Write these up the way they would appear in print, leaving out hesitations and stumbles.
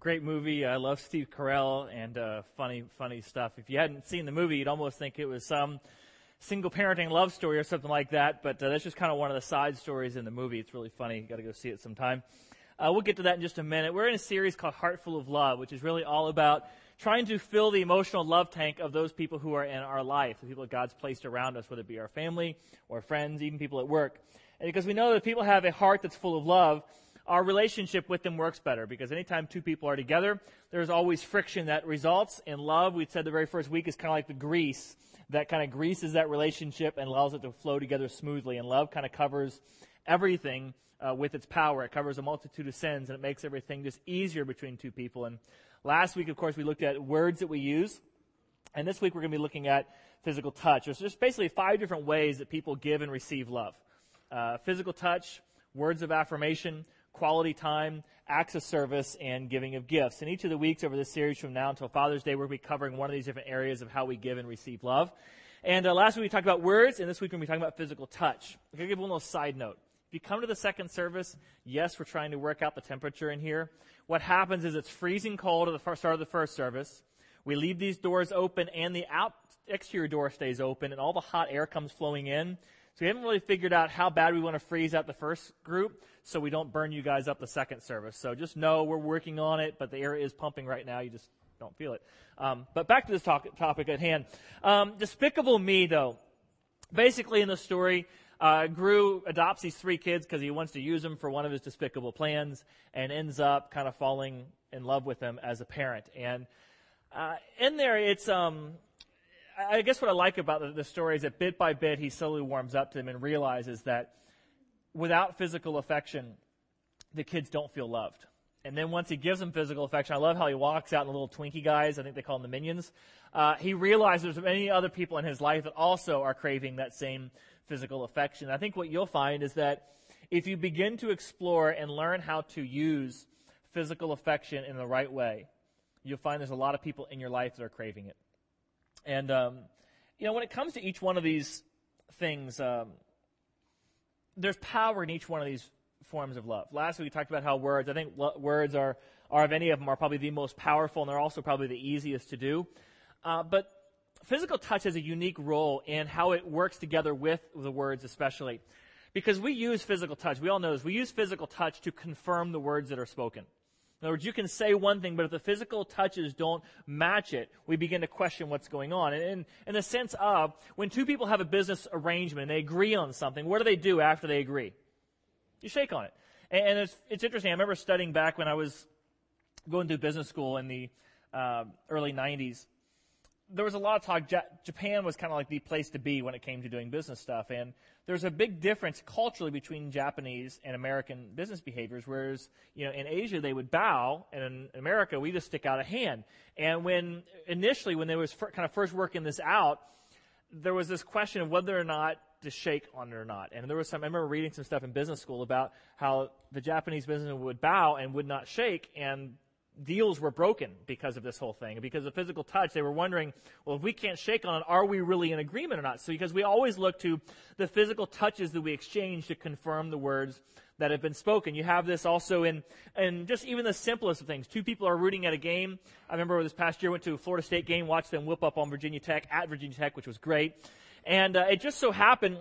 great movie. I love Steve Carell and funny stuff. If you hadn't seen the movie, you'd almost think it was some single parenting love story or something like that, but that's just kind of one of the side stories in the movie. It's really funny. You got to go see it sometime. We'll get to that in just a minute. We're in a series called Heart Full of Love, which is really all about trying to fill the emotional love tank of those people who are in our life, the people that God's placed around us, whether it be our family or friends, even people at work. And because we know that if people have a heart that's full of love, our relationship with them works better, because anytime two people are together, there's always friction that results in love. We said the very first week is kind of like the grease that kind of greases that relationship and allows it to flow together smoothly. And love kind of covers everything with its power. It covers a multitude of sins, and it makes everything just easier between two people. And last week, of course, we looked at words that we use. And this week, we're going to be looking at physical touch. There's just basically 5 different ways that people give and receive love. Physical touch, words of affirmation, quality time, acts of service, and giving of gifts. In each of the weeks over this series from now until Father's Day, we're going to be covering one of these different areas of how we give and receive love. And last week we talked about words, and this week we're going to be talking about physical touch. I'm going to give one little side note. If you come to the second service, yes, we're trying to work out the temperature in here. What happens is it's freezing cold at the start of the first service. We leave these doors open, and the exterior door stays open, and all the hot air comes flowing in. So we haven't really figured out how bad we want to freeze out the first group so we don't burn you guys up the second service. So just know we're working on it, but the air is pumping right now. You just don't feel it. But back to this topic at hand. Despicable Me, though. Basically in the story, Gru adopts these 3 kids because he wants to use them for one of his despicable plans and ends up kind of falling in love with them as a parent. And in there, it's... I guess what I like about the story is that bit by bit he slowly warms up to them and realizes that without physical affection, the kids don't feel loved. And then once he gives them physical affection, I love how he walks out in the little Twinkie guys, I think they call them the Minions. He realizes there's many other people in his life that also are craving that same physical affection. I think what you'll find is that if you begin to explore and learn how to use physical affection in the right way, you'll find there's a lot of people in your life that are craving it. And, when it comes to each one of these things, there's power in each one of these forms of love. Last week we talked about how words, I think words are of any of them, are probably the most powerful, and they're also probably the easiest to do. But physical touch has a unique role in how it works together with the words especially. Because we use physical touch, we all know this, we use physical touch to confirm the words that are spoken. In other words, you can say one thing, but if the physical touches don't match it, we begin to question what's going on. And in the sense of, when 2 people have a business arrangement, they agree on something, what do they do after they agree? You shake on it. And it's interesting. I remember studying back when I was going through business school in the early 90s. There was a lot of talk. Japan was kind of like the place to be when it came to doing business stuff. And there's a big difference culturally between Japanese and American business behaviors, whereas, in Asia they would bow, and in America we just stick out a hand. And when they was kind of first working this out, there was this question of whether or not to shake on it or not. And I remember reading some stuff in business school about how the Japanese businessmen would bow and would not shake, and deals were broken because of this whole thing. And because of physical touch, they were wondering, well, if we can't shake on it, are we really in agreement or not? So because we always look to the physical touches that we exchange to confirm the words that have been spoken. You have this also in just even the simplest of things. 2 people are rooting at a game. I remember this past year, went to a Florida State game, watched them whoop up on Virginia Tech at Virginia Tech, which was great. And it just so happened,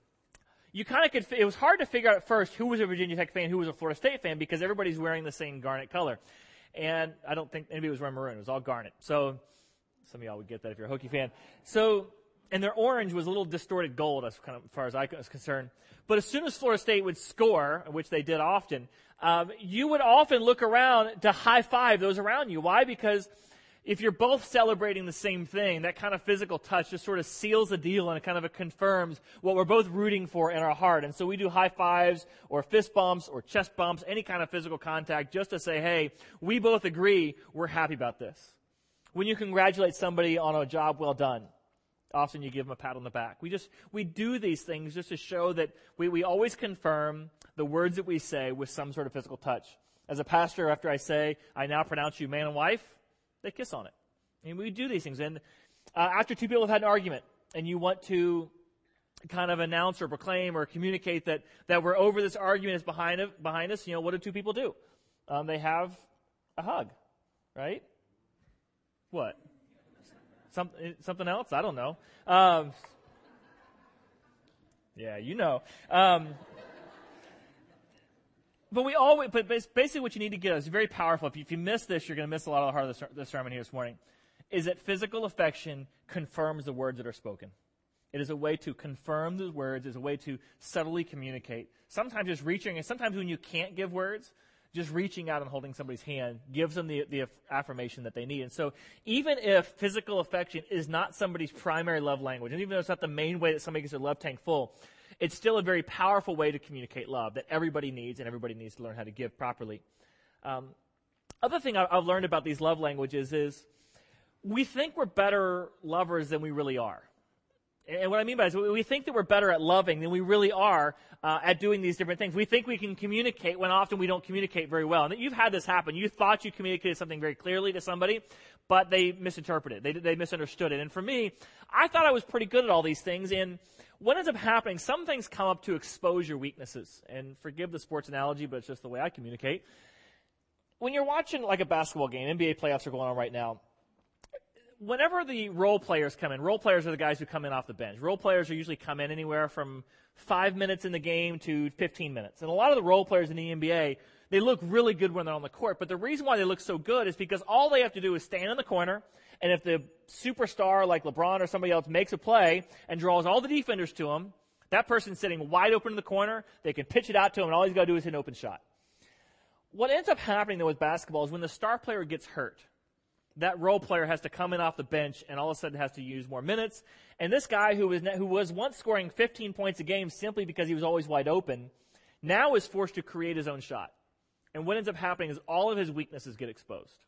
it was hard to figure out at first who was a Virginia Tech fan, who was a Florida State fan, because everybody's wearing the same garnet color. And I don't think anybody was wearing maroon. It was all garnet. So some of y'all would get that if you're a Hokie fan. So, and their orange was a little distorted gold as far as I was concerned. But as soon as Florida State would score, which they did often, you would often look around to high five those around you. Why? Because if you're both celebrating the same thing, that kind of physical touch just sort of seals the deal, and it kind of confirms what we're both rooting for in our heart. And so we do high fives or fist bumps or chest bumps, any kind of physical contact, just to say, hey, we both agree we're happy about this. When you congratulate somebody on a job well done, often you give them a pat on the back. We do these things just to show that we always confirm the words that we say with some sort of physical touch. As a pastor, after I say, I now pronounce you man and wife, they kiss on it. And we do these things. And after 2 people have had an argument, and you want to kind of announce or proclaim or communicate that we're over this argument is behind us, what do 2 people do? They have a hug. right? What? Something else? I don't know. Yeah, you know. But basically what you need to get is very powerful. If you miss this, you're going to miss a lot of the heart of the sermon here this morning, is that physical affection confirms the words that are spoken. It is a way to confirm the words. It's a way to subtly communicate. Sometimes just reaching, and sometimes when you can't give words, just reaching out and holding somebody's hand gives them the affirmation that they need. And so even if physical affection is not somebody's primary love language, and even though it's not the main way that somebody gets their love tank full, it's still a very powerful way to communicate love that everybody needs, and everybody needs to learn how to give properly. Other thing I've learned about these love languages is we think we're better lovers than we really are. And what I mean by this, we think that we're better at loving than we really are at doing these different things. We think we can communicate when often we don't communicate very well. And you've had this happen. You thought you communicated something very clearly to somebody, but they misinterpreted it. They misunderstood it. And for me, I thought I was pretty good at all these things. And what ends up happening, some things come up to expose your weaknesses. And forgive the sports analogy, but it's just the way I communicate. When you're watching like a basketball game, NBA playoffs are going on right now, whenever the role players come in, role players are the guys who come in off the bench. Role players are usually come in anywhere from 5 minutes in the game to 15 minutes. And a lot of the role players in the NBA, they look really good when they're on the court. But the reason why they look so good is because all they have to do is stand in the corner, and if the superstar like LeBron or somebody else makes a play and draws all the defenders to him, that person's sitting wide open in the corner, they can pitch it out to him, and all he's got to do is hit an open shot. What ends up happening, though, with basketball is when the star player gets hurt, that role player has to come in off the bench and all of a sudden has to use more minutes. And this guy who was once scoring 15 points a game simply because he was always wide open, now is forced to create his own shot. And what ends up happening is all of his weaknesses get exposed.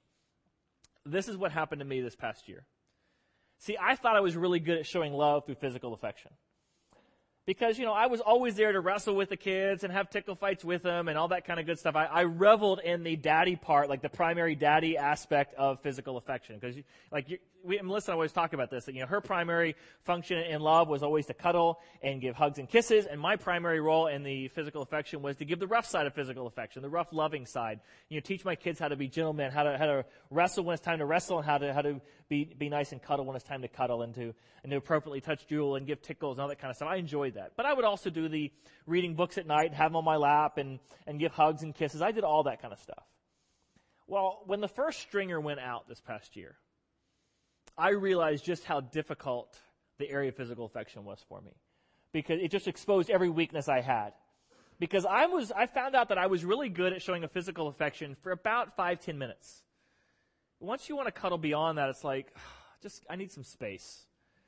This is what happened to me this past year. See, I thought I was really good at showing love through physical affection. Because, I was always there to wrestle with the kids and have tickle fights with them and all that kind of good stuff. I reveled in the daddy part, like the primary daddy aspect of physical affection. Because, Melissa and I always talk about this, that, her primary function in love was always to cuddle and give hugs and kisses. And my primary role in the physical affection was to give the rough side of physical affection, the rough, loving side. Teach my kids how to be gentlemen, how to wrestle when it's time to wrestle, and how to be nice and cuddle when it's time to cuddle, and to appropriately touch Jewel and give tickles and all that kind of stuff. I enjoyed that. But I would also do the reading books at night, have them on my lap, and give hugs and kisses. I did all that kind of stuff. Well, when the first stringer went out this past year, I realized just how difficult the area of physical affection was for me, because it just exposed every weakness I had. Because I found out that I was really good at showing a physical affection for about 5-10 minutes. Once you want to cuddle beyond that, it's like, I need some space.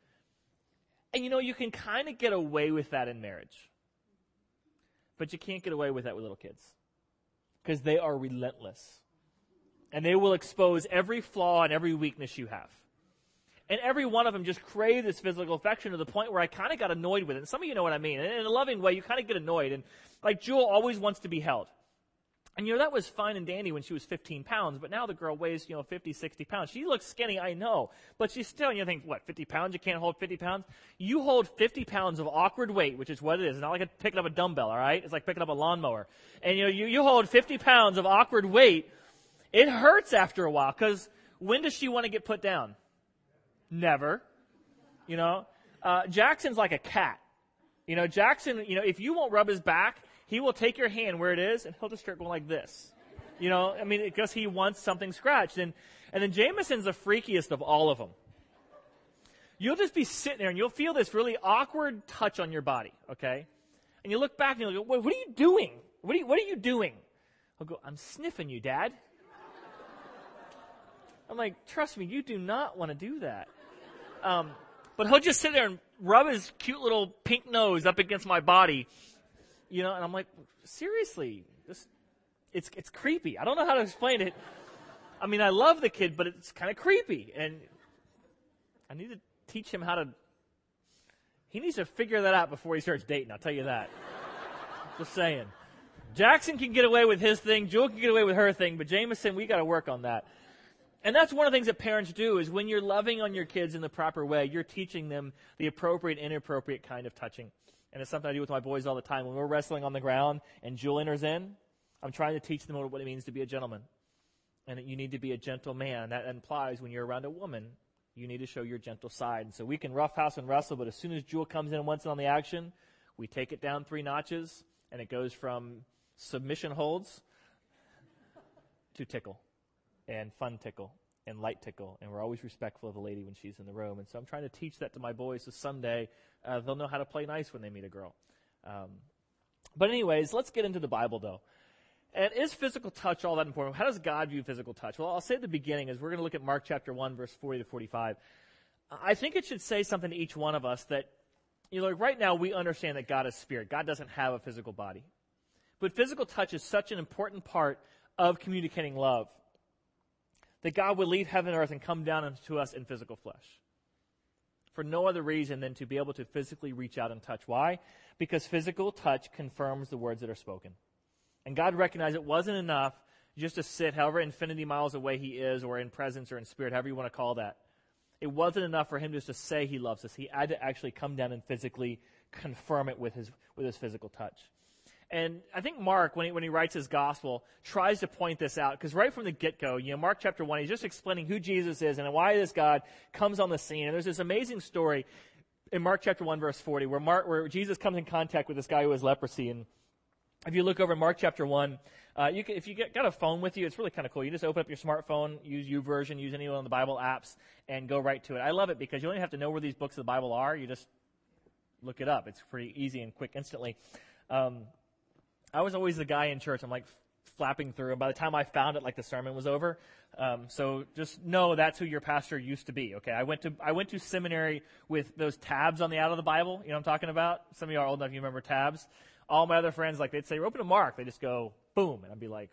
And you can kind of get away with that in marriage. But you can't get away with that with little kids. Because they are relentless. And they will expose every flaw and every weakness you have. And every one of them just crave this physical affection to the point where I kind of got annoyed with it. And some of you know what I mean. And in a loving way, you kind of get annoyed. And like Jewel always wants to be held. And that was fine and dandy when she was 15 pounds, but now the girl weighs, 50, 60 pounds. She looks skinny, I know, but she's still, you think, 50 pounds? You can't hold 50 pounds? You hold 50 pounds of awkward weight, which is what it is. It's not like picking up a dumbbell, all right? It's like picking up a lawnmower. And, you hold 50 pounds of awkward weight. It hurts after a while, because when does she want to get put down? Never. Jackson's like a cat. Jackson, if you won't rub his back, he will take your hand where it is, and he'll just start going like this. Because he wants something scratched. And then Jameson's the freakiest of all of them. You'll just be sitting there, and you'll feel this really awkward touch on your body, okay? And you look back, and you'll go, what are you doing? What are you doing? He'll go, I'm sniffing you, Dad. I'm like, trust me, you do not want to do that. But he'll just sit there and rub his cute little pink nose up against my body. And I'm like, seriously, it's creepy. I don't know how to explain it. I mean, I love the kid, but it's kind of creepy. And I need to teach him he needs to figure that out before he starts dating, I'll tell you that. Just saying. Jackson can get away with his thing, Jewel can get away with her thing, but Jameson, we got to work on that. And that's one of the things that parents do, is when you're loving on your kids in the proper way, you're teaching them the appropriate and inappropriate kind of touching. And it's something I do with my boys all the time. When we're wrestling on the ground and Jewel enters in, I'm trying to teach them what it means to be a gentleman. and that you need to be a gentle man. That implies when you're around a woman, you need to show your gentle side. And so we can roughhouse and wrestle, but as soon as Jewel comes in and wants in on the action, we take it down 3 notches, and it goes from submission holds to tickle and fun tickle and light tickle. And we're always respectful of the lady when she's in the room. And so I'm trying to teach that to my boys so someday they'll know how to play nice when they meet a girl. But anyways, let's get into the Bible, though. And is physical touch all that important? How does God view physical touch? Well, I'll say at the beginning, as we're going to look at Mark chapter 1, verse 40 to 45, I think it should say something to each one of us that, like right now we understand that God is spirit. God doesn't have a physical body. But physical touch is such an important part of communicating love that God would leave heaven and earth and come down to us in physical flesh. For no other reason than to be able to physically reach out and touch. Why? Because physical touch confirms the words that are spoken. And God recognized it wasn't enough just to sit however infinity miles away he is, or in presence or in spirit, however you want to call that. It wasn't enough for him just to say he loves us. He had to actually come down and physically confirm it with his physical touch. And I think Mark, when he writes his gospel, tries to point this out, because right from the get-go, Mark chapter 1, he's just explaining who Jesus is and why this God comes on the scene. And there's this amazing story in Mark chapter 1, verse 40, where Jesus comes in contact with this guy who has leprosy. And if you look over in Mark chapter 1, if you got a phone with you, it's really kind of cool. You just open up your smartphone, use YouVersion, use any one of the Bible apps, and go right to it. I love it because you don't even have to know where these books of the Bible are. You just look it up. It's pretty easy and quick instantly. I was always the guy in church. I'm like flapping through, and by the time I found it, like the sermon was over. So just know that's who your pastor used to be. Okay, I went to seminary with those tabs on the out of the Bible. You know what I'm talking about? Some of you are old enough, you remember tabs. All my other friends, like they'd say, open to Mark. They just go, boom, and I'd be like,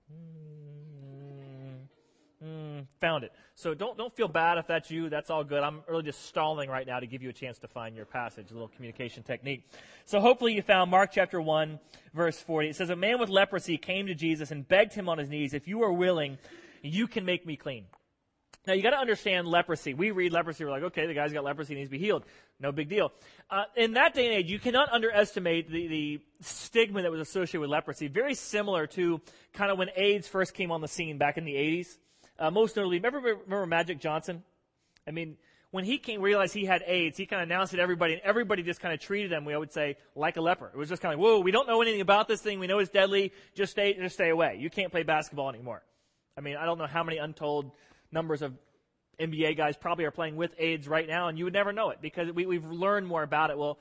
found it. So don't feel bad if that's you. That's all good. I'm really just stalling right now to give you a chance to find your passage, a little communication technique. So hopefully you found Mark chapter 1, verse 40. It says, a man with leprosy came to Jesus and begged him on his knees, if you are willing, you can make me clean. Now, you got to understand leprosy. We read leprosy, we're like, okay, the guy's got leprosy, he needs to be healed. No big deal. In that day and age, you cannot underestimate the stigma that was associated with leprosy. Very similar to kind of when AIDS first came on the scene back in the 80s. Most notably, remember Magic Johnson? I mean, when he realized he had AIDS, he kind of announced it to everybody, and everybody just kind of treated him, we would say, like a leper. It was just kind of like, whoa, we don't know anything about this thing. We know it's deadly. Just stay away. You can't play basketball anymore. I mean, I don't know how many untold numbers of NBA guys probably are playing with AIDS right now, and you would never know it because we've learned more about it. Well,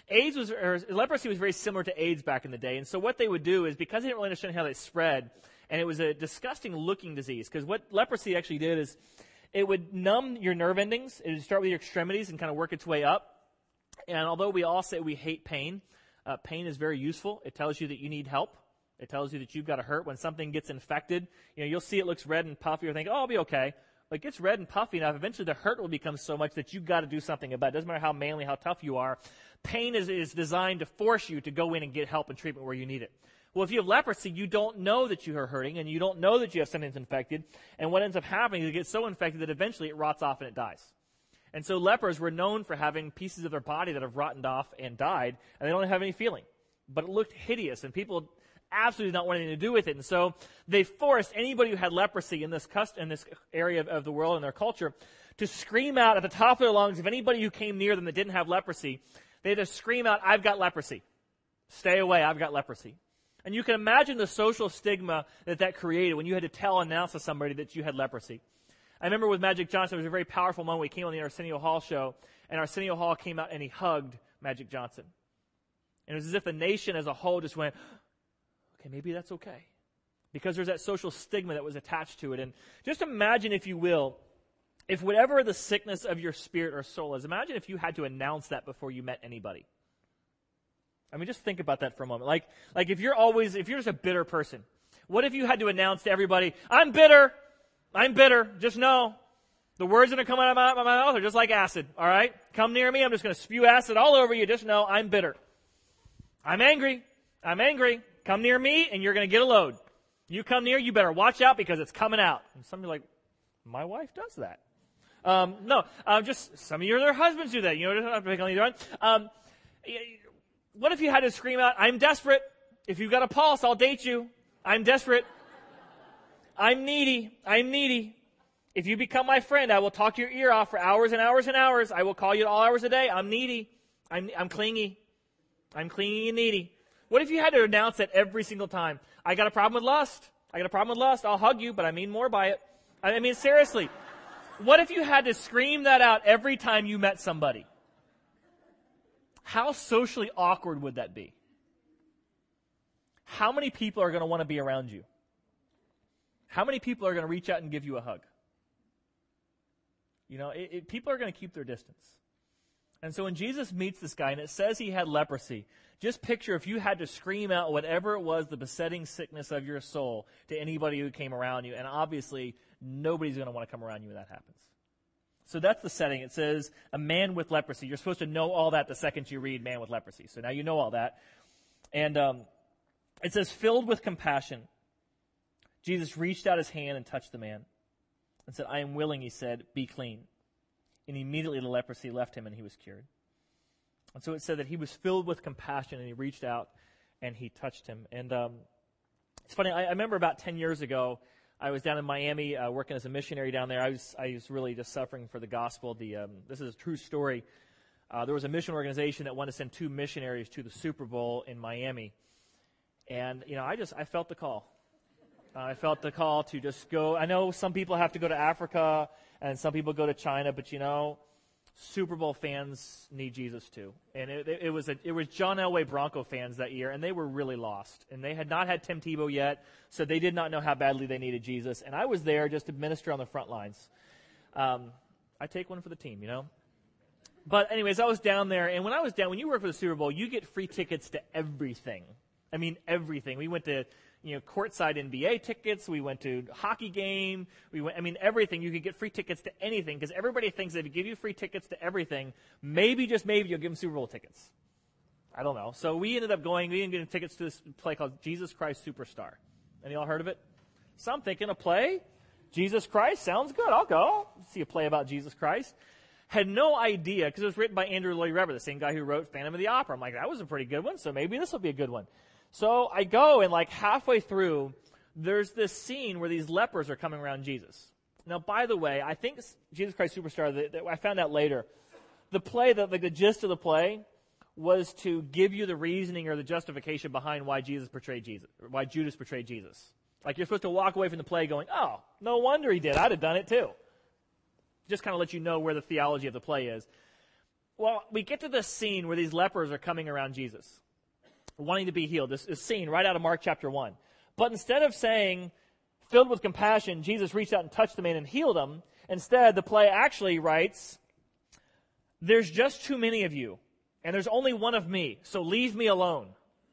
leprosy was very similar to AIDS back in the day, and so what they would do is, because they didn't really understand how they spread, and it was a disgusting-looking disease, because what leprosy actually did is it would numb your nerve endings. It would start with your extremities and kind of work its way up. And although we all say we hate pain, pain is very useful. It tells you that you need help. It tells you that you've got to hurt. When something gets infected, you'll see it looks red and puffy. You'll think, oh, I'll be okay. But it gets red and puffy enough. Eventually, the hurt will become so much that you've got to do something about it. It doesn't matter how manly, how tough you are. Pain is designed to force you to go in and get help and treatment where you need it. Well, if you have leprosy, you don't know that you are hurting, and you don't know that you have something that's infected. And what ends up happening is it gets so infected that eventually it rots off and it dies. And so lepers were known for having pieces of their body that have rotted off and died, and they don't have any feeling. But it looked hideous, and people absolutely did not want anything to do with it. And so they forced anybody who had leprosy in this area of the world and their culture to scream out at the top of their lungs. If anybody who came near them that didn't have leprosy, they had to scream out, I've got leprosy. Stay away, I've got leprosy. And you can imagine the social stigma that created when you had to announce to somebody that you had leprosy. I remember with Magic Johnson, it was a very powerful moment. We came on the Arsenio Hall show, and Arsenio Hall came out and he hugged Magic Johnson. And it was as if the nation as a whole just went, okay, maybe that's okay. Because there's that social stigma that was attached to it. And just imagine, if you will, if whatever the sickness of your spirit or soul is, imagine if you had to announce that before you met anybody. I mean, just think about that for a moment. Like if you're just a bitter person, what if you had to announce to everybody, I'm bitter, just know, the words that are coming out of my mouth are just like acid, all right? Come near me, I'm just going to spew acid all over you, just know I'm bitter. I'm angry, come near me and you're going to get a load. You come near, you better watch out because it's coming out. And some of you are like, my wife does that. Just some of your husbands do that, just not to pick on either one. What if you had to scream out, I'm desperate. If you've got a pulse, I'll date you. I'm desperate. I'm needy. I'm needy. If you become my friend, I will talk your ear off for hours and hours and hours. I will call you at all hours a day. I'm needy. I'm clingy. I'm clingy and needy. What if you had to announce that every single time? I got a problem with lust. I got a problem with lust. I'll hug you, but I mean more by it. I mean, seriously. What if you had to scream that out every time you met somebody? How socially awkward would that be? How many people are going to want to be around you? How many people are going to reach out and give you a hug? You know, people are going to keep their distance. And so when Jesus meets this guy, and it says he had leprosy, just picture if you had to scream out whatever it was, the besetting sickness of your soul, to anybody who came around you. And obviously, nobody's going to want to come around you when that happens. So that's the setting. It says a man with leprosy. You're supposed to know all that the second you read man with leprosy. So now you know all that. And it says filled with compassion, Jesus reached out his hand and touched the man and said, I am willing, he said, be clean. And immediately the leprosy left him and he was cured. And so it said that he was filled with compassion and he reached out and he touched him. And it's funny, I remember about 10 years ago, I was down in Miami working as a missionary down there. I was really just suffering for the gospel. This is a true story. There was a mission organization that wanted to send 2 missionaries to the Super Bowl in Miami. And, you know, I felt the call. I felt the call to just go. I know some people have to go to Africa and some people go to China, but, you know, Super Bowl fans need Jesus too. And it was John Elway Bronco fans that year, and they were really lost. And they had not had Tim Tebow yet, so they did not know how badly they needed Jesus. And I was there just to minister on the front lines. I take one for the team, you know. But anyways, I was down there, and when you work for the Super Bowl, you get free tickets to everything. I mean, everything. We went to, you know, courtside NBA tickets. We went to hockey game. Everything. You could get free tickets to anything because everybody thinks that if you give you free tickets to everything, maybe, just maybe, you'll give them Super Bowl tickets. I don't know. So we ended up getting tickets to this play called Jesus Christ Superstar. Any y'all heard of it? So I'm thinking, a play? Jesus Christ? Sounds good. I'll go. See a play about Jesus Christ. Had no idea, because it was written by Andrew Lloyd Webber, the same guy who wrote Phantom of the Opera. I'm like, that was a pretty good one, so maybe this will be a good one. So I go, and like halfway through, there's this scene where these lepers are coming around Jesus. Now, by the way, I think Jesus Christ Superstar, I found out later, the play, the gist of the play was to give you the reasoning or the justification behind why Judas betrayed Jesus. Like, you're supposed to walk away from the play going, oh, no wonder he did. I'd have done it too. Just kind of let you know where the theology of the play is. Well, we get to this scene where these lepers are coming around Jesus, wanting to be healed. This is scene right out of Mark chapter 1. But instead of saying, filled with compassion, Jesus reached out and touched the man and healed him, instead the play actually writes, there's just too many of you, and there's only one of me, so leave me alone.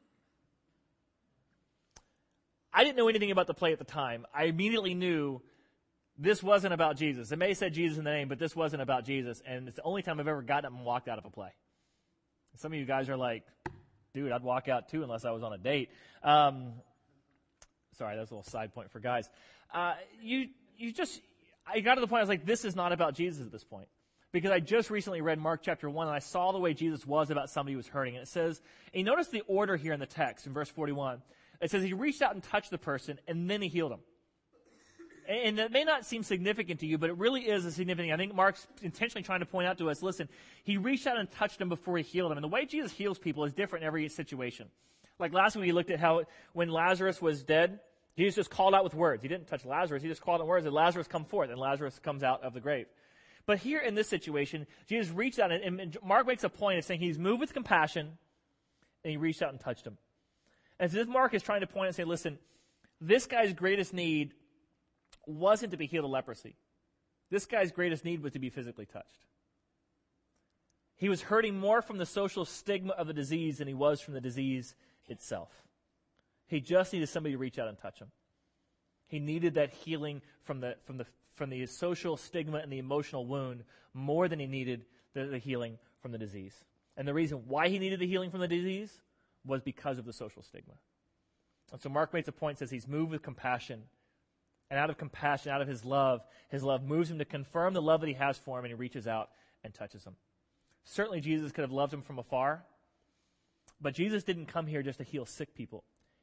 I didn't know anything about the play at the time. I immediately knew this wasn't about Jesus. It may have said Jesus in the name, but this wasn't about Jesus, and it's the only time I've ever gotten up and walked out of a play. Some of you guys are like, dude, I'd walk out too unless I was on a date. Sorry, that's a little side point for guys. I got to the point I was like, this is not about Jesus at this point. Because I just recently read Mark chapter 1, and I saw the way Jesus was about somebody who was hurting. And it says, and you notice the order here in the text, in verse 41. It says he reached out and touched the person, and then he healed him. And that may not seem significant to you, but it really is a significant. I think Mark's intentionally trying to point out to us, listen, he reached out and touched him before he healed him. And the way Jesus heals people is different in every situation. Like last week, we looked at how when Lazarus was dead, Jesus just called out with words. He didn't touch Lazarus. He just called out words, and Lazarus come forth, and Lazarus comes out of the grave. But here in this situation, Jesus reached out, and Mark makes a point of saying he's moved with compassion, and he reached out and touched him. And so this Mark is trying to point and say, listen, this guy's greatest need wasn't to be healed of leprosy. This guy's greatest need was to be physically touched. He was hurting more from the social stigma of the disease than he was from the disease itself. He just needed somebody to reach out and touch him. He needed that healing from the social stigma and the emotional wound more than he needed the healing from the disease. And the reason why he needed the healing from the disease was because of the social stigma. And so Mark makes a point, says he's moved with compassion. And out of compassion, out of his love moves him to confirm the love that he has for him, and he reaches out and touches him. Certainly Jesus could have loved him from afar, but Jesus didn't come here just to heal sick people.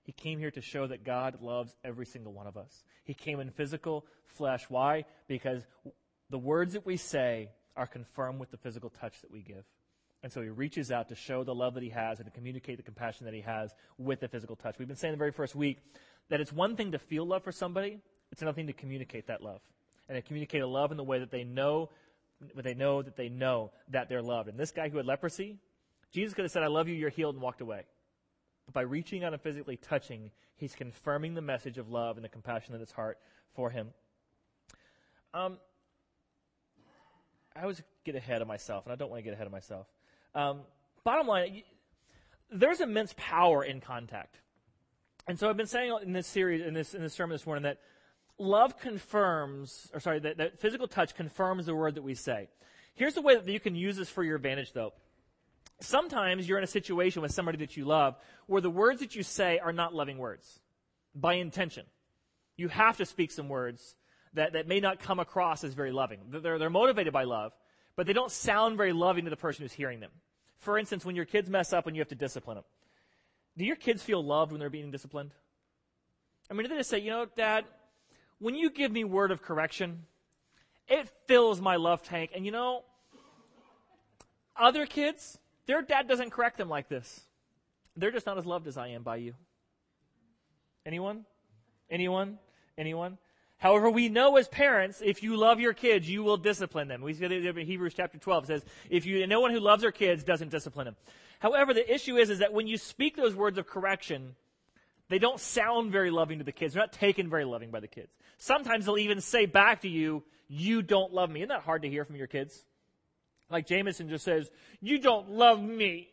He came here to show that God loves every single one of us. He came in physical flesh. Why? Because the words that we say are confirmed with the physical touch that we give. And so he reaches out to show the love that he has and to communicate the compassion that he has with the physical touch. We've been saying the very first week that it's one thing to feel love for somebody. It's another thing to communicate that love. And to communicate a love in the way that they know that they're loved. And this guy who had leprosy, Jesus could have said, I love you, you're healed, and walked away. But by reaching out and physically touching, he's confirming the message of love and the compassion in his heart for him. I always get ahead of myself, and I don't want to get ahead of myself. Bottom line, there's immense power in contact. And so I've been saying in this series, in this sermon this morning, that love confirms, that physical touch confirms the word that we say. Here's the way that you can use this for your advantage, though. Sometimes you're in a situation with somebody that you love where the words that you say are not loving words by intention. You have to speak some words that may not come across as very loving. They're motivated by love, but they don't sound very loving to the person who's hearing them. For instance, when your kids mess up and you have to discipline them, do your kids feel loved when they're being disciplined? I mean, do they just say, Dad, when you give me word of correction, it fills my love tank. And other kids, their dad doesn't correct them like this. They're just not as loved as I am by you. Anyone? However, we know as parents, if you love your kids, you will discipline them. We see that in Hebrews chapter 12. It says, no one who loves their kids doesn't discipline them. However, the issue is that when you speak those words of correction, they don't sound very loving to the kids. They're not taken very loving by the kids. Sometimes they'll even say back to you, you don't love me. Isn't that hard to hear from your kids? Like Jameson just says, you don't love me.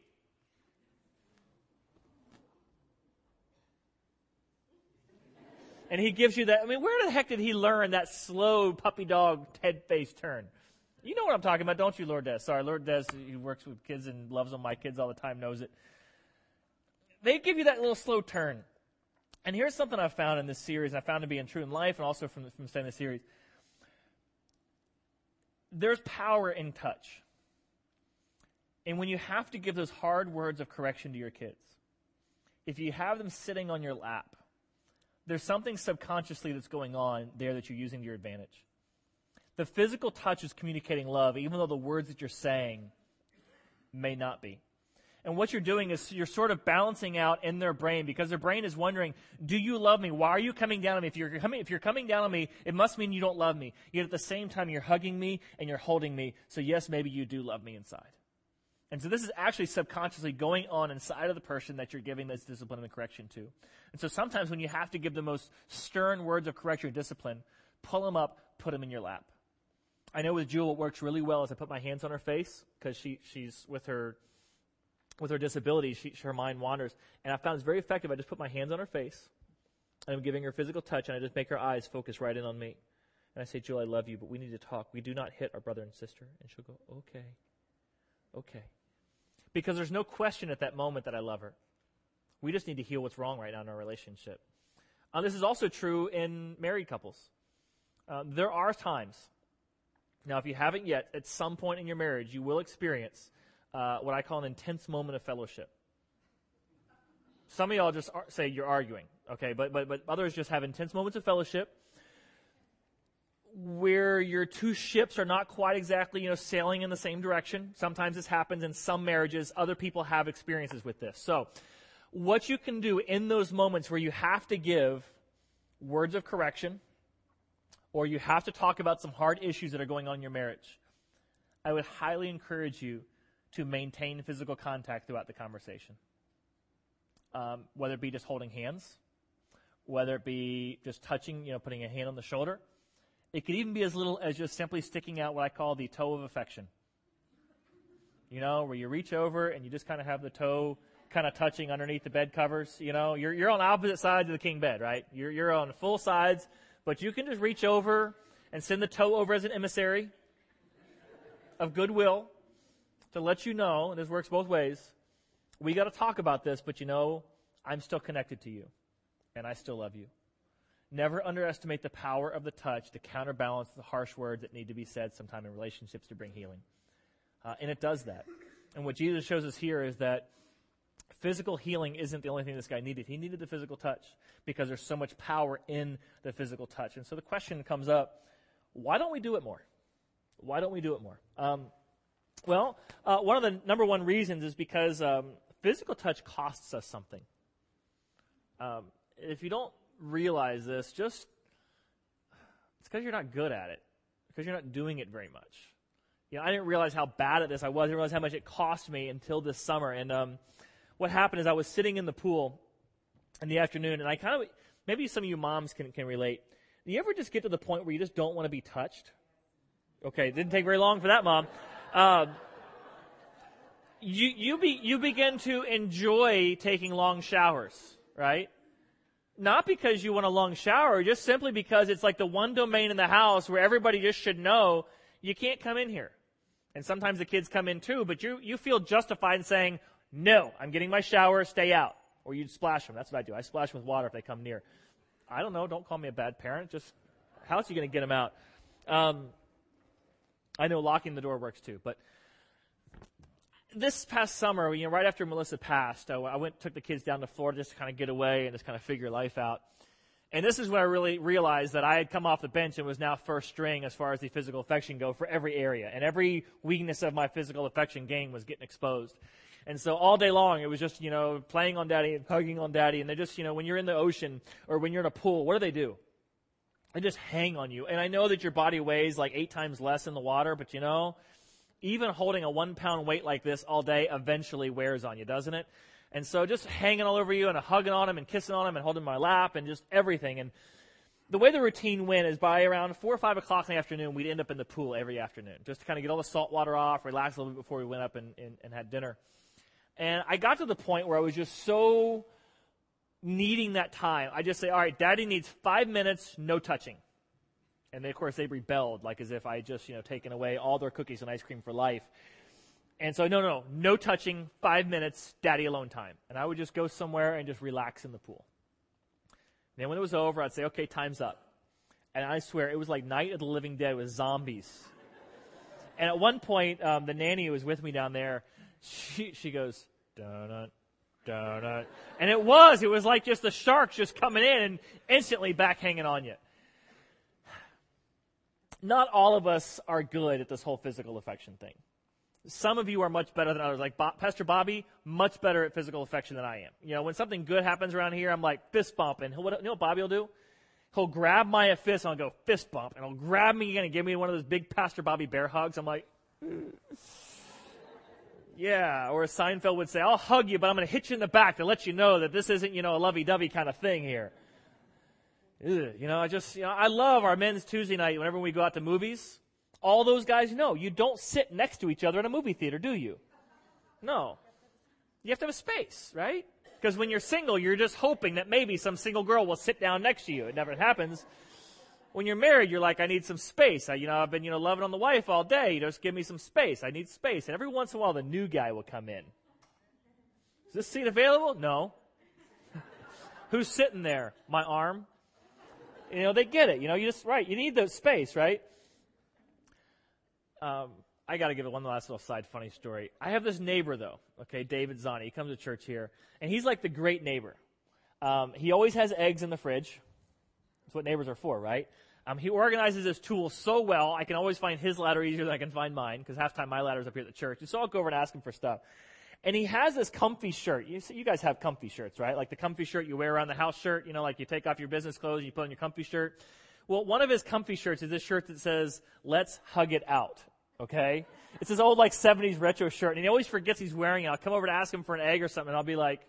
And he gives you that. I mean, where the heck did he learn that slow puppy dog head face turn? You know what I'm talking about, don't you, Lord Des? Sorry, Lord Des, who works with kids and loves on my kids all the time, knows it. They give you that little slow turn. And here's something I've found in this series, and I found to be true in life and also from studying this series. There's power in touch. And when you have to give those hard words of correction to your kids, if you have them sitting on your lap, there's something subconsciously that's going on there that you're using to your advantage. The physical touch is communicating love, even though the words that you're saying may not be. And what you're doing is you're sort of balancing out in their brain, because their brain is wondering, do you love me? Why are you coming down on me? If you're coming down on me, it must mean you don't love me. Yet at the same time, you're hugging me and you're holding me. So yes, maybe you do love me inside. And so this is actually subconsciously going on inside of the person that you're giving this discipline and correction to. And so sometimes when you have to give the most stern words of correction or discipline, pull them up, put them in your lap. I know with Jewel what works really well is I put my hands on her face, because she's with her disability, her mind wanders. And I found it's very effective. I just put my hands on her face, and I'm giving her physical touch, and I just make her eyes focus right in on me. And I say, Jewel, I love you, but we need to talk. We do not hit our brother and sister. And she'll go, okay. Because there's no question at that moment that I love her. We just need to heal what's wrong right now in our relationship. This is also true in married couples. There are times, now if you haven't yet, at some point in your marriage, you will experience what I call an intense moment of fellowship. Some of y'all just say you're arguing, okay? But others just have intense moments of fellowship where your two ships are not quite exactly, sailing in the same direction. Sometimes this happens in some marriages. Other people have experiences with this. So what you can do in those moments where you have to give words of correction, or you have to talk about some hard issues that are going on in your marriage, I would highly encourage you to maintain physical contact throughout the conversation. Whether it be just holding hands, whether it be just touching, putting a hand on the shoulder. It could even be as little as just simply sticking out what I call the toe of affection. Where you reach over and you just kind of have the toe kind of touching underneath the bed covers. You're on opposite sides of the king bed, right? You're on full sides, but you can just reach over and send the toe over as an emissary of goodwill to let you know, and this works both ways, we got to talk about this, but I'm still connected to you, and I still love you. Never underestimate the power of the touch to counterbalance the harsh words that need to be said sometime in relationships to bring healing. And it does that. And what Jesus shows us here is that Physical healing isn't the only thing this guy needed. He needed the physical touch because there's so much power in the physical touch. And so the question comes up, why don't we do it more? Why don't we do it more? One of the number one reasons is because physical touch costs us something. If you don't realize this, it's because you're not good at it, because you're not doing it very much. I didn't realize how bad at this I was. I didn't realize how much it cost me until this summer. And what happened is I was sitting in the pool in the afternoon, and I kind of, maybe some of you moms can relate. Do you ever just get to the point where you just don't want to be touched? Okay, it didn't take very long for that, Mom. You begin to enjoy taking long showers, right? Not because you want a long shower, just simply because it's like the one domain in the house where everybody just should know you can't come in here. And sometimes the kids come in too, but you feel justified in saying, no, I'm getting my shower, stay out. Or you'd splash them. That's what I do. I splash them with water if they come near. I don't know. Don't call me a bad parent. Just, how else are you going to get them out? I know locking the door works too, but this past summer, right after Melissa passed, I took the kids down to Florida just to kind of get away and just kind of figure life out. And this is when I really realized that I had come off the bench and was now first string as far as the physical affection go for every area. And every weakness of my physical affection game was getting exposed. And so all day long, it was just, playing on Daddy and hugging on Daddy. And they just, when you're in the ocean or when you're in a pool, what do? They just hang on you. And I know that your body weighs like 8 times less in the water, but even holding a 1-pound weight like this all day eventually wears on you, doesn't it? And so just hanging all over you and hugging on him and kissing on him and holding my lap and just everything. And the way the routine went is by around 4 or 5 o'clock in the afternoon, we'd end up in the pool every afternoon just to kind of get all the salt water off, relax a little bit before we went up and had dinner. And I got to the point where I was just so needing that time. I just say, all right, Daddy needs 5 minutes, no touching. And of course, they rebelled, like as if I had just, taken away all their cookies and ice cream for life. And so, no touching, 5 minutes, Daddy alone time. And I would just go somewhere and just relax in the pool. And then when it was over, I'd say, okay, time's up. And I swear, it was like Night of the Living Dead with zombies. And at one point, the nanny who was with me down there, she goes, donut, donut. And it was like just the sharks just coming in and instantly back hanging on you. Not all of us are good at this whole physical affection thing. Some of you are much better than others. Like Pastor Bobby, much better at physical affection than I am. When something good happens around here, I'm like fist bump. And what Bobby will do? He'll grab my fist and I'll go fist bump. And he'll grab me again and give me one of those big Pastor Bobby bear hugs. I'm like, yeah. Or as Seinfeld would say, I'll hug you, but I'm going to hit you in the back to let you know that this isn't, a lovey-dovey kind of thing here. I love our men's Tuesday night whenever we go out to movies. All those guys know you don't sit next to each other in a movie theater, do you? No. You have to have a space, right? Because when you're single, you're just hoping that maybe some single girl will sit down next to you. It never happens. When you're married, you're like, I need some space. I've been, loving on the wife all day. Just give me some space. I need space. And every once in a while, the new guy will come in. Is this seat available? No. Who's sitting there? My arm. They get it. You need the space, right? I got to give it one last little side funny story. I have this neighbor, though, okay, David Zani. He comes to church here, and he's like the great neighbor. He always has eggs in the fridge. That's what neighbors are for, right? He organizes his tools so well, I can always find his ladder easier than I can find mine, because half the time my ladder's up here at the church. And so I'll go over and ask him for stuff. And he has this comfy shirt. You guys have comfy shirts, right? Like the comfy shirt you wear around the house shirt, like you take off your business clothes and you put on your comfy shirt. Well, one of his comfy shirts is this shirt that says, let's hug it out, okay? It's this old, 70s retro shirt, and he always forgets he's wearing it. I'll come over to ask him for an egg or something, and I'll be like,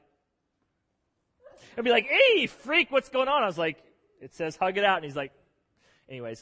hey, freak, what's going on? I was like, it says hug it out, and he's like, anyways.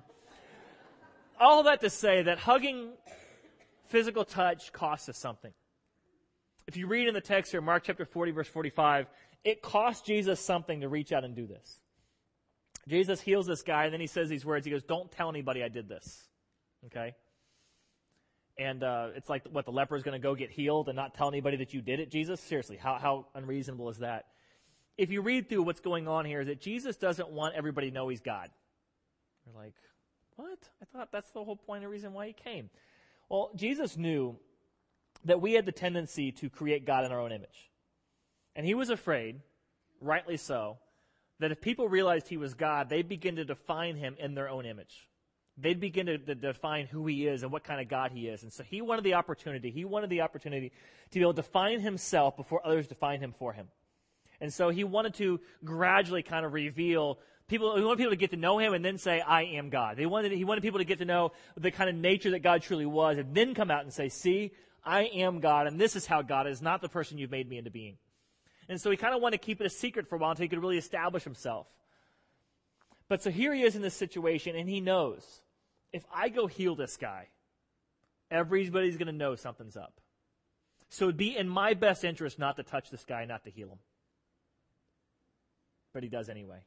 All that to say that hugging, physical touch costs us something. If you read in the text here, Mark chapter 40, verse 45, it cost Jesus something to reach out and do this. Jesus heals this guy, and then he says these words. He goes, don't tell anybody I did this. Okay? And it's like, what, the leper is going to go get healed and not tell anybody that you did it, Jesus? Seriously, how unreasonable is that? If you read through what's going on here, is that Jesus doesn't want everybody to know he's God. You're like, what? I thought that's the whole point and reason why he came. Well, Jesus knew that we had the tendency to create God in our own image. And he was afraid, rightly so, that if people realized he was God, they'd begin to define him in their own image. They'd begin to define who he is and what kind of God he is. And so he wanted the opportunity to be able to define himself before others defined him for him. And so he wanted to gradually kind of reveal people. He wanted people to get to know him and then say, I am God. He wanted people to get to know the kind of nature that God truly was and then come out and say, see, I am God and this is how God is, not the person you've made me into being. And so he kind of wanted to keep it a secret for a while until he could really establish himself. But so here he is in this situation and he knows, if I go heal this guy, everybody's going to know something's up. So it'd be in my best interest not to touch this guy, not to heal him. But he does anyway.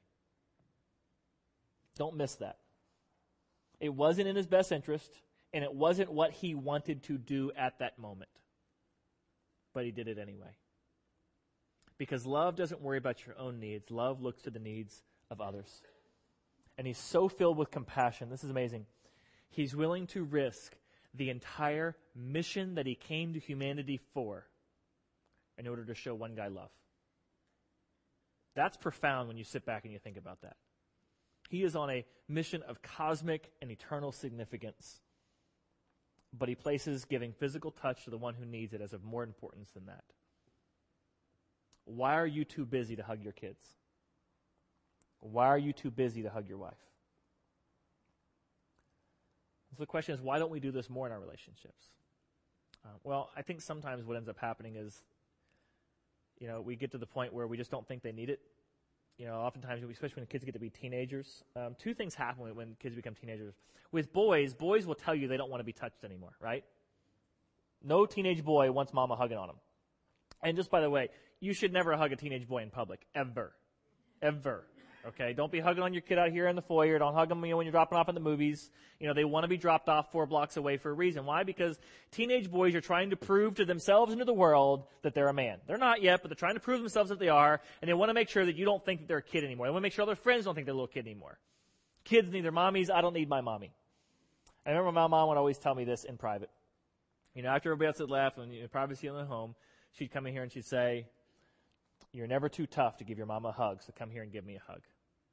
Don't miss that. It wasn't in his best interest, and it wasn't what he wanted to do at that moment. But he did it anyway. Because love doesn't worry about your own needs. Love looks to the needs of others. And he's so filled with compassion. This is amazing. He's willing to risk the entire mission that he came to humanity for in order to show one guy love. That's profound when you sit back and you think about that. He is on a mission of cosmic and eternal significance, but he places giving physical touch to the one who needs it as of more importance than that. Why are you too busy to hug your kids? Why are you too busy to hug your wife? So the question is, why don't we do this more in our relationships? Well, I think sometimes what ends up happening is, we get to the point where we just don't think they need it. Oftentimes, especially when kids get to be teenagers, two things happen when kids become teenagers. With boys will tell you they don't want to be touched anymore, right? No teenage boy wants mama hugging on him. And just by the way, you should never hug a teenage boy in public, ever. Ever. Okay, don't be hugging on your kid out here in the foyer. Don't hug them when you're dropping off at the movies. They want to be dropped off 4 blocks away for a reason. Why? Because teenage boys are trying to prove to themselves and to the world that they're a man. They're not yet, but they're trying to prove themselves that they are, and they want to make sure that you don't think that they're a kid anymore. They want to make sure their friends don't think they're a little kid anymore. Kids need their mommies. I don't need my mommy. I remember my mom would always tell me this in private. After everybody else had left, and privacy in the home, she'd come in here and she'd say, "You're never too tough to give your mama a hug, so come here and give me a hug."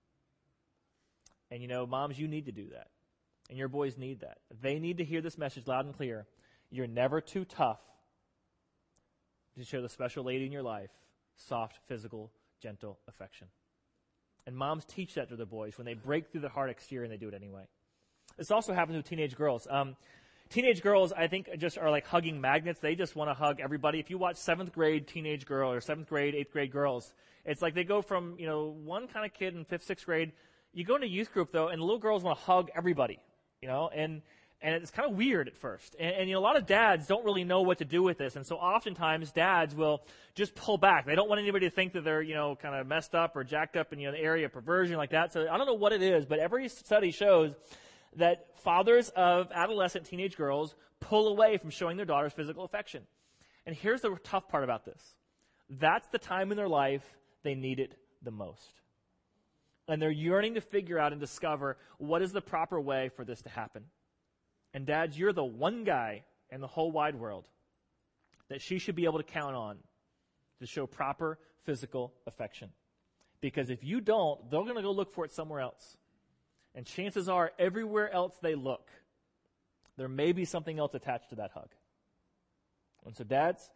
And moms, you need to do that. And your boys need that. They need to hear this message loud and clear. You're never too tough to show the special lady in your life soft, physical, gentle affection. And moms teach that to their boys when they break through the hard exterior and they do it anyway. This also happens with teenage girls. Teenage girls, I think, just are like hugging magnets. They just want to hug everybody. If you watch 7th grade teenage girl or 7th grade, 8th grade girls, it's like they go from, one kind of kid in 5th, 6th grade. You go into youth group, though, and little girls want to hug everybody, and it's kind of weird at first. And a lot of dads don't really know what to do with this, and so oftentimes dads will just pull back. They don't want anybody to think that they're, kind of messed up or jacked up in, the area of perversion like that. So I don't know what it is, but every study shows that fathers of adolescent teenage girls pull away from showing their daughters physical affection. And here's the tough part about this. That's the time in their life they need it the most. And they're yearning to figure out and discover what is the proper way for this to happen. And dads, you're the one guy in the whole wide world that she should be able to count on to show proper physical affection. Because if you don't, they're going to go look for it somewhere else. And chances are, everywhere else they look, there may be something else attached to that hug. And so dads,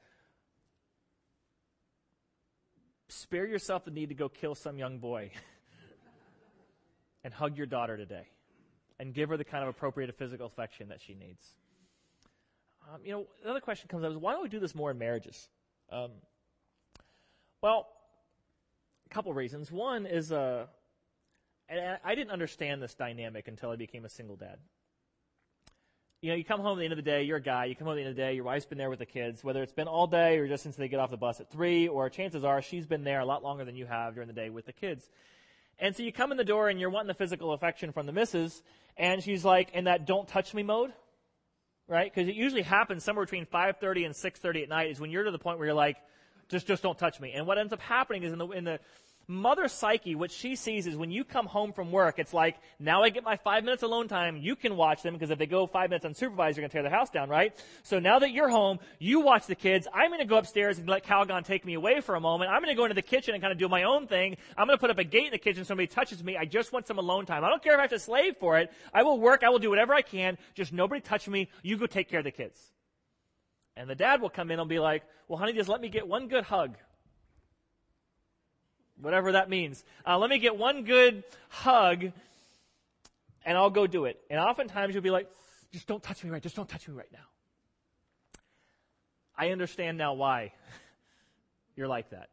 spare yourself the need to go kill some young boy and hug your daughter today and give her the kind of appropriate physical affection that she needs. The other question comes up is, why don't we do this more in marriages? Well, a couple reasons. One is, and I didn't understand this dynamic until I became a single dad. You come home at the end of the day, you're a guy, you come home at the end of the day, your wife's been there with the kids, whether it's been all day or just since they get off the bus at 3, or chances are she's been there a lot longer than you have during the day with the kids. And so you come in the door and you're wanting the physical affection from the missus, and she's like in that don't touch me mode, right? Because it usually happens somewhere between 5:30 and 6:30 at night is when you're to the point where you're like, just don't touch me. And what ends up happening is in Mother psyche, what she sees is when you come home from work, it's like, now I get my 5 minutes alone time. You can watch them because if they go 5 minutes unsupervised, you're going to tear the house down, right? So now that you're home, you watch the kids. I'm going to go upstairs and let Calgon take me away for a moment. I'm going to go into the kitchen and kind of do my own thing. I'm going to put up a gate in the kitchen so somebody touches me. I just want some alone time. I don't care if I have to slave for it. I will work. I will do whatever I can. Just nobody touch me. You go take care of the kids. And the dad will come in and be like, well, honey, just let me get one good hug. Whatever that means. Let me get one good hug, and I'll go do it. And oftentimes you'll be like, just don't touch me right now. I understand now why you're like that.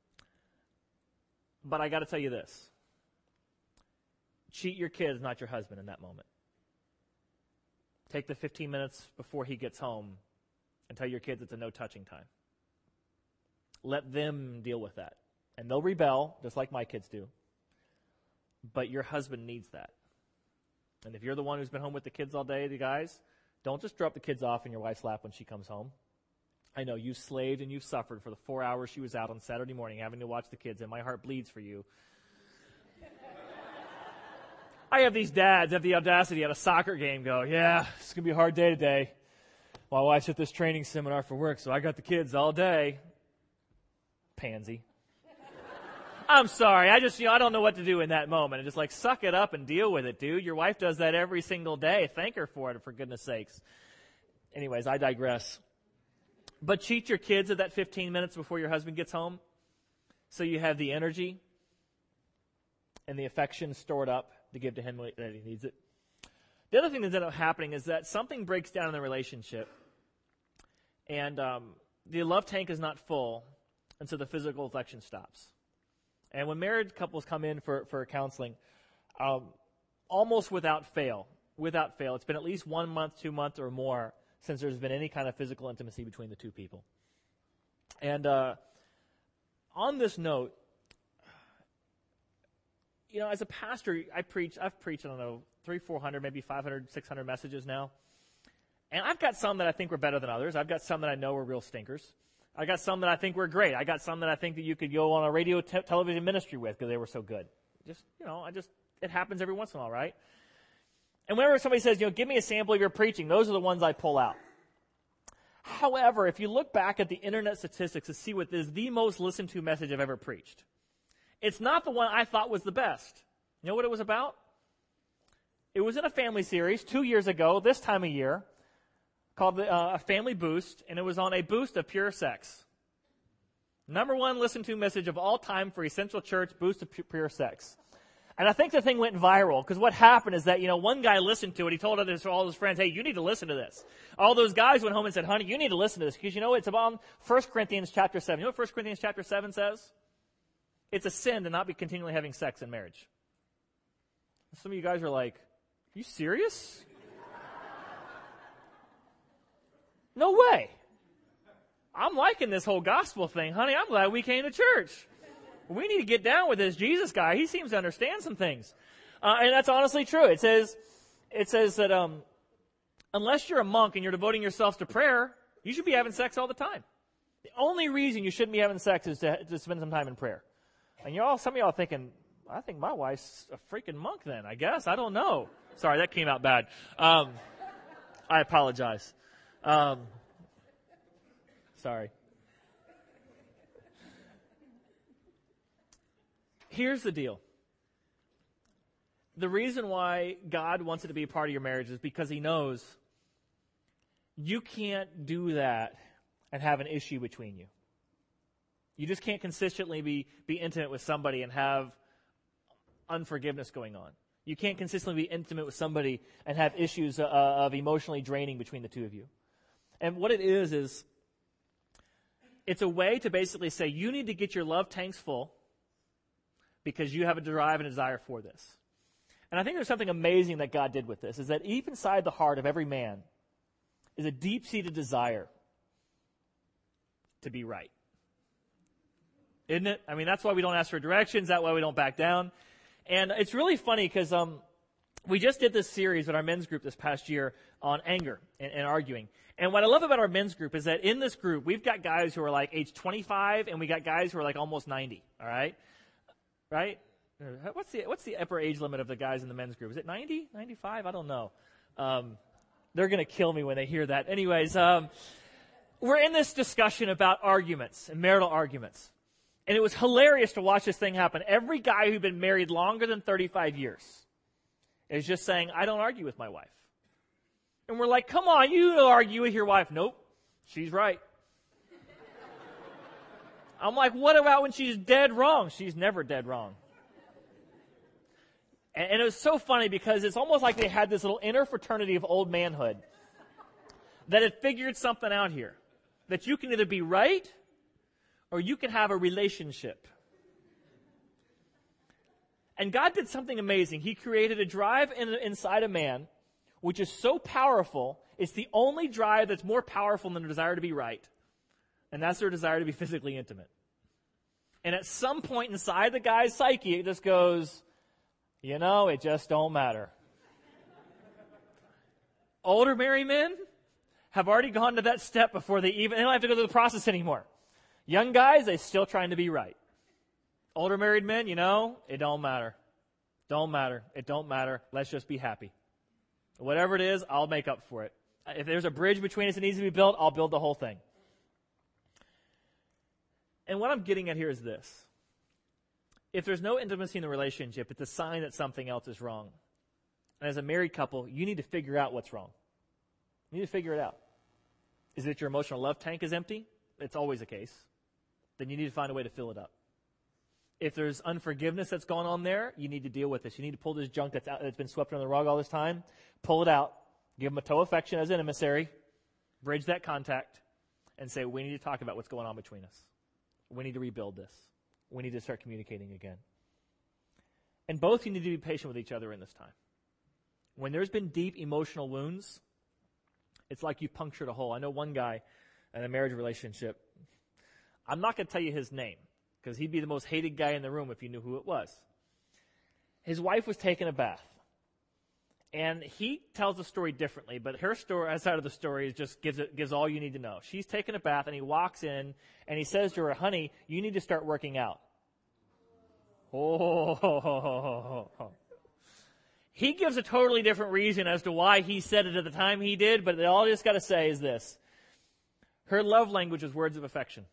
But I got to tell you this. Cheat your kids, not your husband, in that moment. Take the 15 minutes before he gets home and tell your kids it's a no touching time. Let them deal with that. And they'll rebel, just like my kids do. But your husband needs that. And if you're the one who's been home with the kids all day, the guys, don't just drop the kids off in your wife's lap when she comes home. I know you've slaved and you've suffered for the 4 hours she was out on Saturday morning having to watch the kids, and my heart bleeds for you. I have these dads have the audacity at a soccer game go, yeah, it's going to be a hard day today. My wife's at this training seminar for work, so I got the kids all day. Pansy. I'm sorry. I don't know what to do in that moment. And just like, suck it up and deal with it, dude. Your wife does that every single day. Thank her for it, for goodness sakes. Anyways, I digress. But cheat your kids at that 15 minutes before your husband gets home so you have the energy and the affection stored up to give to him when he needs it. The other thing that ends up happening is that something breaks down in the relationship, and the love tank is not full, and so the physical affection stops. And when married couples come in for counseling, almost without fail, it's been at least 1 month, 2 months, or more since there's been any kind of physical intimacy between the two people. And on this note, as a pastor, I've preached, I don't know, 300, 400, maybe 500, 600 messages now. And I've got some that I think were better than others. I've got some that I know were real stinkers. I got some that I think were great. I got some that I think that you could go on a radio television ministry with because they were so good. It happens every once in a while, right? And whenever somebody says, give me a sample of your preaching, those are the ones I pull out. However, if you look back at the internet statistics to see what is the most listened to message I've ever preached, it's not the one I thought was the best. You know what it was about? It was in a family series 2 years ago, this time of year, called A Family Boost, and it was on a boost of pure sex. Number one listened to message of all time for Essential Church, boost of pure sex. And I think the thing went viral, because what happened is that, one guy listened to it. He told all his friends, hey, you need to listen to this. All those guys went home and said, honey, you need to listen to this, because it's about 1 Corinthians chapter 7. You know what 1 Corinthians chapter 7 says? It's a sin to not be continually having sex in marriage. Some of you guys are like, are you serious? No way. I'm liking this whole gospel thing, honey. I'm glad we came to church. We need to get down with this Jesus guy. He seems to understand some things. And that's honestly true. It says that unless you're a monk and you're devoting yourself to prayer, you should be having sex all the time. The only reason you shouldn't be having sex is to spend some time in prayer. And some of y'all thinking, I think my wife's a freaking monk then, I guess. I don't know. Sorry, that came out bad. I apologize. Sorry. Here's the deal. The reason why God wants it to be a part of your marriage is because he knows you can't do that and have an issue between you. You just can't consistently be intimate with somebody and have unforgiveness going on. You can't consistently be intimate with somebody and have issues of emotionally draining between the two of you. And what it is it's a way to basically say you need to get your love tanks full because you have a drive and a desire for this. And I think there's something amazing that God did with this, is that deep inside the heart of every man is a deep-seated desire to be right. Isn't it? I mean, that's why we don't ask for directions. That's why we don't back down. And it's really funny because we just did this series with our men's group this past year on anger and arguing. And what I love about our men's group is that in this group, we've got guys who are like age 25 and we got guys who are like almost 90, all right? right? What's the upper age limit of the guys in the men's group? Is it 90, 95? I don't know. They're going to kill me when they hear that. Anyways, we're in this discussion about arguments and marital arguments. And it was hilarious to watch this thing happen. Every guy who'd been married longer than 35 years is just saying, I don't argue with my wife. And we're like, come on, you don't argue with your wife. Nope, she's right. I'm like, what about when she's dead wrong? She's never dead wrong. And it was so funny because it's almost like they had this little inner fraternity of old manhood that had figured something out here. That you can either be right or you can have a relationship. And God did something amazing. He created a drive inside a man which is so powerful, it's the only drive that's more powerful than the desire to be right. And that's their desire to be physically intimate. And at some point inside the guy's psyche, it just goes, it just don't matter. Older married men have already gone to that step before they don't have to go through the process anymore. Young guys, they're still trying to be right. Older married men, it don't matter. Don't matter. It don't matter. Let's just be happy. Whatever it is, I'll make up for it. If there's a bridge between us that needs to be built, I'll build the whole thing. And what I'm getting at here is this. If there's no intimacy in the relationship, it's a sign that something else is wrong. And as a married couple, you need to figure out what's wrong. You need to figure it out. Is it your emotional love tank is empty? It's always the case. Then you need to find a way to fill it up. If there's unforgiveness that's gone on there, you need to deal with this. You need to pull this junk that's been swept under the rug all this time, pull it out, give them a toe affection as an emissary, bridge that contact, and say, we need to talk about what's going on between us. We need to rebuild this. We need to start communicating again. And both you need to be patient with each other in this time. When there's been deep emotional wounds, it's like you've punctured a hole. I know one guy in a marriage relationship, I'm not going to tell you his name, because he'd be the most hated guy in the room if you knew who it was. His wife was taking a bath. And he tells the story differently, but her story, side of the story, is just gives all you need to know. She's taking a bath, and he walks in, and he says to her, honey, you need to start working out. Oh. He gives a totally different reason as to why he said it at the time he did, but all I just got to say is this. Her love language is words of affection.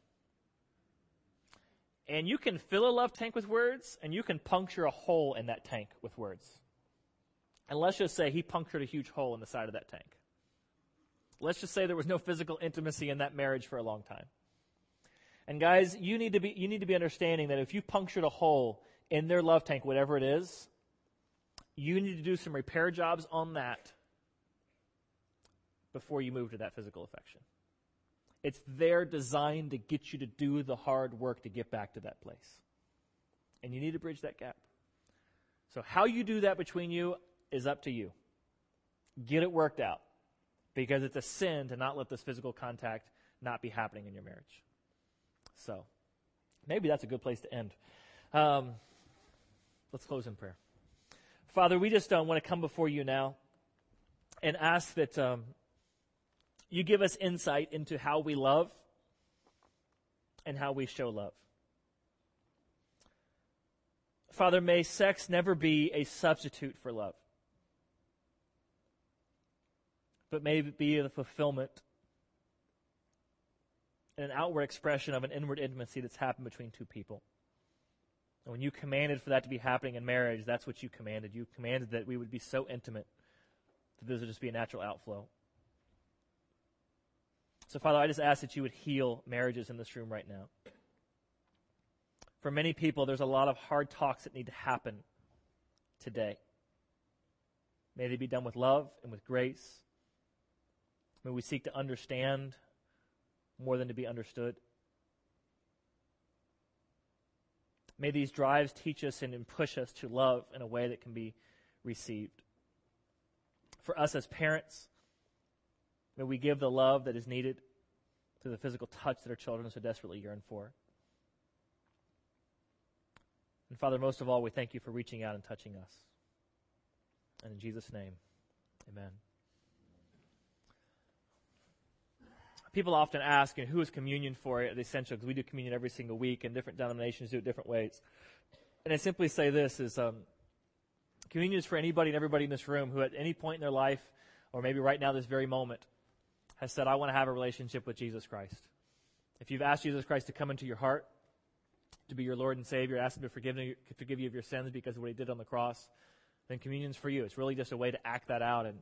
And you can fill a love tank with words, and you can puncture a hole in that tank with words. And let's just say he punctured a huge hole in the side of that tank. Let's just say there was no physical intimacy in that marriage for a long time. And guys, you need to be understanding that if you punctured a hole in their love tank, whatever it is, you need to do some repair jobs on that before you move to that physical affection. It's there designed to get you to do the hard work to get back to that place. And you need to bridge that gap. So how you do that between you is up to you. Get it worked out. Because it's a sin to not let this physical contact not be happening in your marriage. So, maybe that's a good place to end. Let's close in prayer. Father, we just want to come before you now and ask that you give us insight into how we love and how we show love. Father, may sex never be a substitute for love, but may it be the fulfillment and an outward expression of an inward intimacy that's happened between two people. And when you commanded for that to be happening in marriage, that's what you commanded. You commanded that we would be so intimate that this would just be a natural outflow. So, Father, I just ask that you would heal marriages in this room right now. For many people, there's a lot of hard talks that need to happen today. May they be done with love and with grace. May we seek to understand more than to be understood. May these drives teach us and push us to love in a way that can be received. For us as parents, may we give the love that is needed through the physical touch that our children so desperately yearn for. And Father, most of all, we thank you for reaching out and touching us. And in Jesus' name, amen. People often ask, who is communion for at the Essential? Because we do communion every single week, and different denominations do it different ways. And I simply say this is communion is for anybody and everybody in this room who at any point in their life, or maybe right now this very moment, has said, I want to have a relationship with Jesus Christ. If you've asked Jesus Christ to come into your heart, to be your Lord and Savior, ask Him to forgive you of your sins because of what He did on the cross, then communion's for you. It's really just a way to act that out. And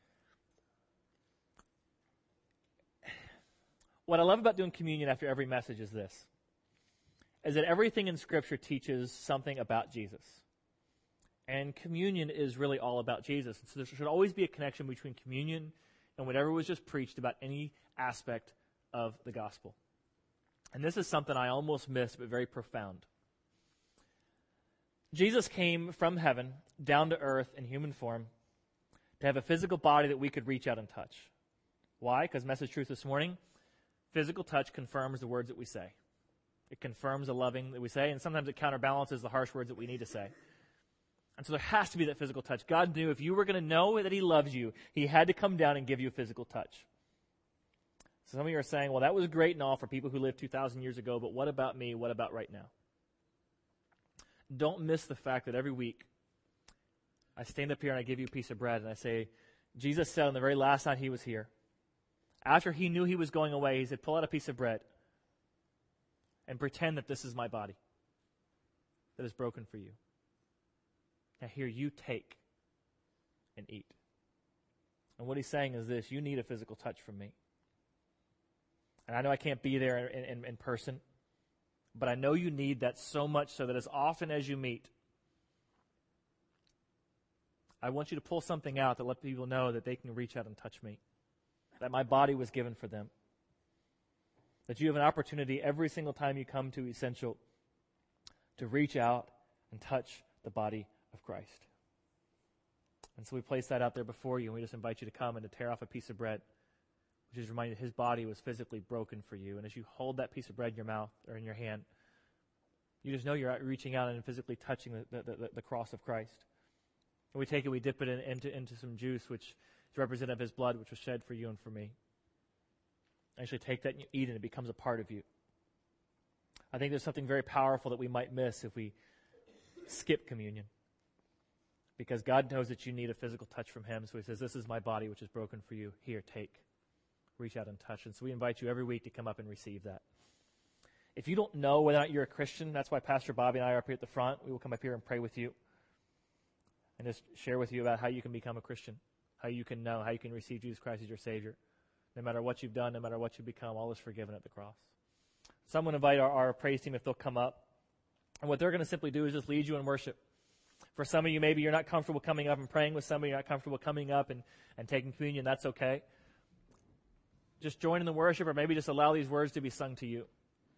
what I love about doing communion after every message is this, is that everything in Scripture teaches something about Jesus. And communion is really all about Jesus. So there should always be a connection between communion and whatever was just preached about any aspect of the gospel. And this is something I almost missed, but very profound. Jesus came from heaven down to earth in human form to have a physical body that we could reach out and touch. Why? Because message truth this morning, physical touch confirms the words that we say. It confirms the loving that we say, and sometimes it counterbalances the harsh words that we need to say. And so there has to be that physical touch. God knew if you were going to know that He loves you, He had to come down and give you a physical touch. So some of you are saying, well, that was great and all for people who lived 2,000 years ago, but what about me? What about right now? Don't miss the fact that every week I stand up here and I give you a piece of bread and I say, Jesus said on the very last night He was here, after He knew He was going away, He said, pull out a piece of bread and pretend that this is my body that is broken for you. Now here, you take and eat. And what He's saying is this, you need a physical touch from me. And I know I can't be there in person, but I know you need that so much so that as often as you meet, I want you to pull something out to let people know that they can reach out and touch me, that my body was given for them, that you have an opportunity every single time you come to Essential to reach out and touch the body of Christ. And so we place that out there before you, and we just invite you to come and to tear off a piece of bread, which is reminded His body was physically broken for you. And as you hold that piece of bread in your mouth or in your hand, you just know you're reaching out and physically touching the cross of Christ. And we take it, we dip it into some juice, which is representative of His blood, which was shed for you and for me. Actually take that and you eat it, and it becomes a part of you. I think there's something very powerful that we might miss if we skip communion. Because God knows that you need a physical touch from Him. So He says, this is my body which is broken for you. Here, take. Reach out and touch. And so we invite you every week to come up and receive that. If you don't know whether or not you're a Christian, that's why Pastor Bobby and I are up here at the front. We will come up here and pray with you and just share with you about how you can become a Christian, how you can know, how you can receive Jesus Christ as your Savior. No matter what you've done, no matter what you've become, all is forgiven at the cross. So I'm going to invite our praise team if they'll come up. And what they're going to simply do is just lead you in worship. For some of you, maybe you're not comfortable coming up and praying with somebody, you're not comfortable coming up and taking communion, that's okay. Just join in the worship, or maybe just allow these words to be sung to you.